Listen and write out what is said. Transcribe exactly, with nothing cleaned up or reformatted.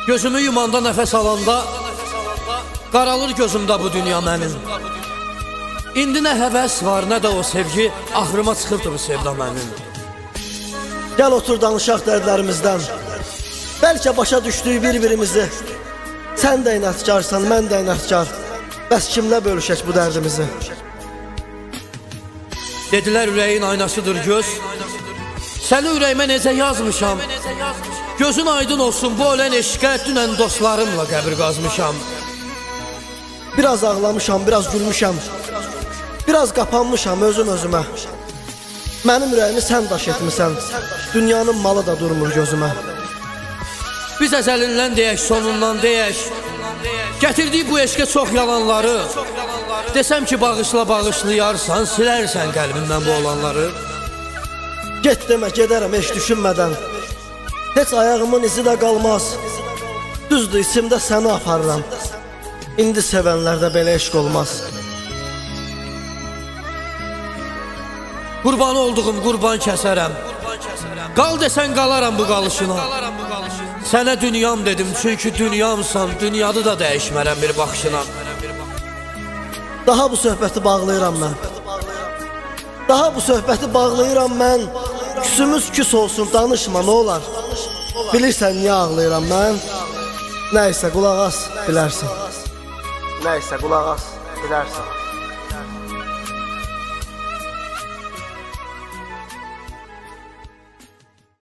Gözümü yumanda nəfəs alanda qaralır gözümdə bu dünya mənim. İndi nə həvəs var, nə də o sevgi, axırıma çıxıbdır bu sevda mənim. Gəl otur danışaq dərdlərimizdən. Bəlkə başa düşdük bir-birimizi. Sən də inatkarsan, mən də inatkar. Bəs kimlə bölüşək bu dərdimizi? Dedilər ürəyin aynasıdır göz. Səni ürəyimə necə yazmışam. Gözün aydın olsun, bu ölən eşqə dünən dostlarımla qəbir qazmışam. Biraz ağlamışam, biraz gülmüşəm. Biraz qapanmışam özüm özümə. Mənim ürəyimi sən daş etmisən. Dünyanın malı da durmur gözümə. Biz əzəlindən deyək, sonundan deyək. Gətirdik bu eşqə çox yalanları. Desəm ki bağışla bağışlayarsan, silərsən qəlbimdən bu olanları. Get demə, gedərəm heç düşünmədən. Heç ayağımın izi də qalmaz. Düzdür, isimdə səni aparıram. İndi sevənlərdə belə eşq olmaz. Qurban olduğum qurban kəsərəm. Qal desən qalaram bu qalışına. Sənə dünyam dedim, çünki dünyamsan, dünyadı da dəyişmərəm bir baxışına. Daha bu söhbəti bağlayıram mən. Daha bu söhbəti bağlayıram mən. Küsümüz küs olsun, danışma, nə olar? Bilirsən niyə ağlayıram mən? Nəysə qulaq as, bilərsən. Nəysə qulaq as, bilərsən.